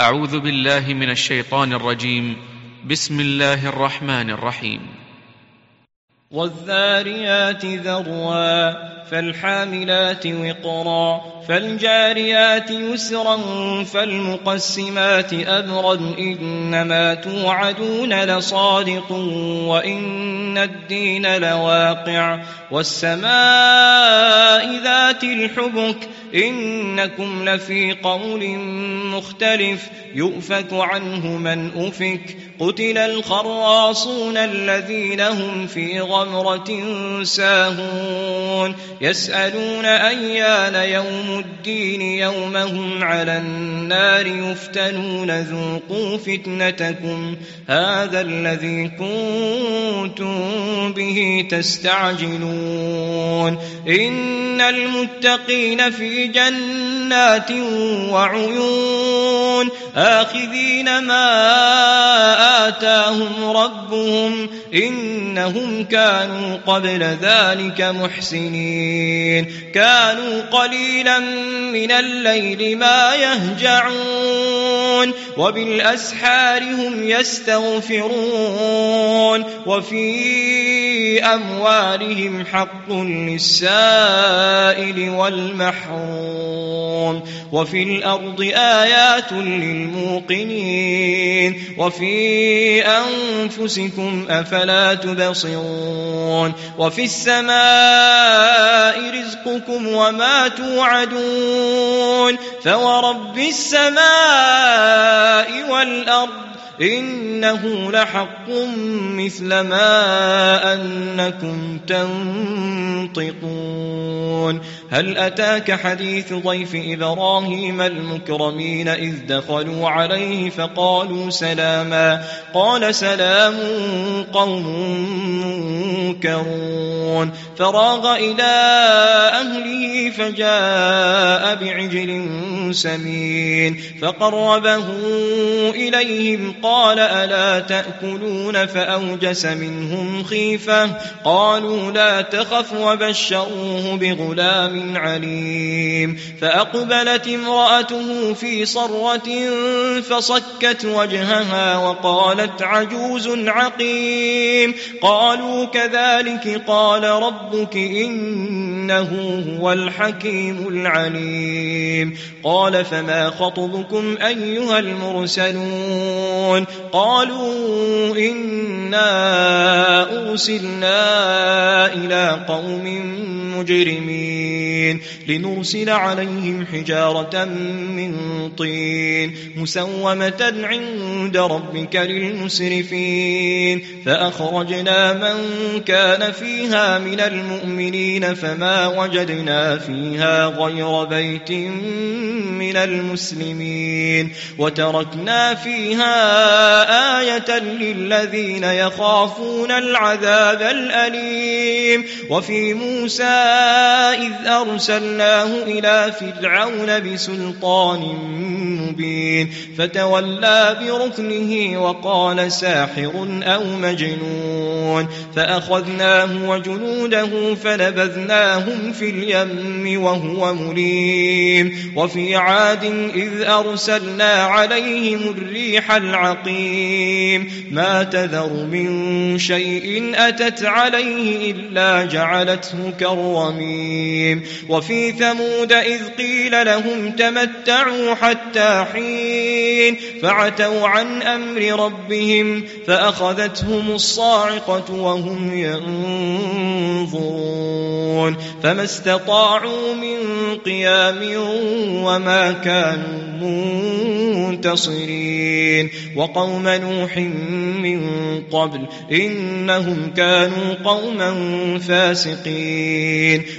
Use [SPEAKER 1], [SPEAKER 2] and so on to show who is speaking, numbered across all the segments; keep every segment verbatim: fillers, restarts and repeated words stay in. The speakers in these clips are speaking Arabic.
[SPEAKER 1] أعوذ بالله من الشيطان الرجيم. بسم الله الرحمن الرحيم.
[SPEAKER 2] والذاريات ذروا فالحاملات وقرا فالجاريات يسرا فالمقسمات أمرا إنما توعدون لصادق وإن الدين لواقع والسماء ذات الحبك إنكم لفي قول مختلف يؤفك عنه من أفك قتل الخراصون الذين هم في غمرة ساهون يسألون أيان يوم الدين يوم هم على النار يفتنون ذوقوا فتنتكم هذا الذي كنتم به تستعجلون إن المتقين في جنات وعيون آخذين ما آتاهم ربهم إنهم كانوا قبل ذلك محسنين كانوا قليلا من الليل ما يهجعون وبالأسحار هم يستغفرون وفي أموالهم حق للسائل والمحروم وفي الأرض آيات للموقنين وفي أنفسكم أفلا تبصرون وفي السماء رزقكم وما توعدون فورب السماء والأرض إنه لحق مثل ما أنكم تنطقون هل أتاك حديث ضيف إبراهيم المكرمين إذ دخلوا عليه فقالوا سلاما قال سلام قوم منكرون فراغ إلى أهله فجاء بعجل سمين فقربه إليهم قال ألا تأكلون فأوجس منهم خيفة قالوا لا تخف وبشروه بغلام عليم فأقبلت امرأته في صرة فصكت وجهها وقالت عجوز عقيم قالوا كذلك قال ربك إنه هو الحكيم العليم قال فما خطبكم أيها المرسلون قالوا إنا أرسلنا إلى قوم مجرمين لنرسل عليهم حجارة من طين مسومة عند ربك للمسرفين فأخرجنا من كان فيها من المؤمنين فما وجدنا فيها غير بيت من المسلمين وتركنا فيها آية للذين يخافون العذاب الأليم وفي موسى إذ أرسلناه إلى فرعون بسلطان مبين فتولى بركنه وقال ساحر أو مجنون فأخذناه وجنوده فنبذناهم في اليم وهو مليم وفي عاد إذ أرسلنا عليهم الريح العقيم ما تذر من شيء أتت عليه إلا جعلته كالرميم وفي ثمود إذ قيل لهم تمتعوا حتى حين فعتوا عن أمر ربهم فأخذتهم الصاعقة وهم ينظرون فما استطاعوا من قيام وما كانوا منتصرين وقوم نوح من قبل إنهم كانوا قوما فاسقين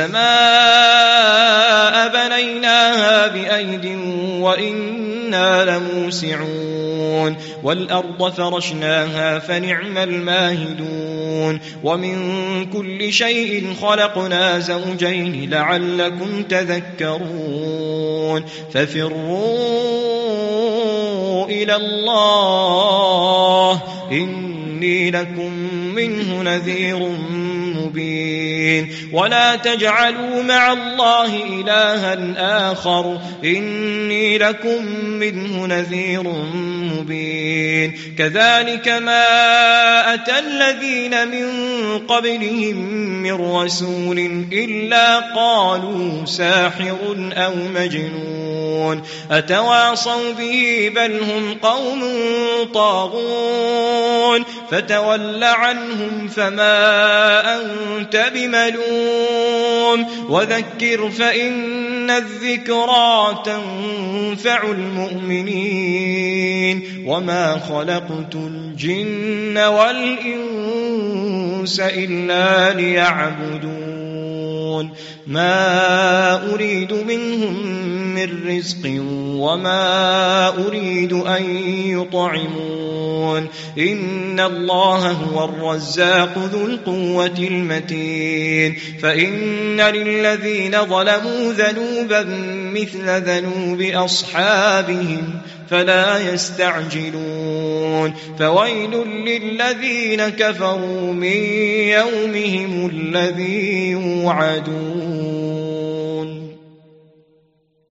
[SPEAKER 2] والسماء بنيناها بأيد وإنا لموسعون والأرض فرشناها فنعم الماهدون ومن كل شيء خلقنا زوجين لعلكم تذكرون ففروا إلى الله إني لكم منه نذير مبين ولا تجعلوا مع الله إلها آخر إني لكم منه نذير مبين كذلك ما أتى الذين من قبلهم من رسول إلا قالوا ساحر أو مجنون أتواصوا به بل هم قوم طاغون فتول عنهم فما أنت بملوم وذكر فإن الذكرى تنفع المؤمنين وما خلقت الجن والإنس إلا ليعبدون ما أريد منهم من رزق وما أريد أن يطعمون إن الله هو الرزاق ذو القوة المتين فإن للذين ظلموا ذنوبا مثل ذنوب أصحابهم فلا يستعجلون فويل للذين كفروا من يومهم الذي يوعدون.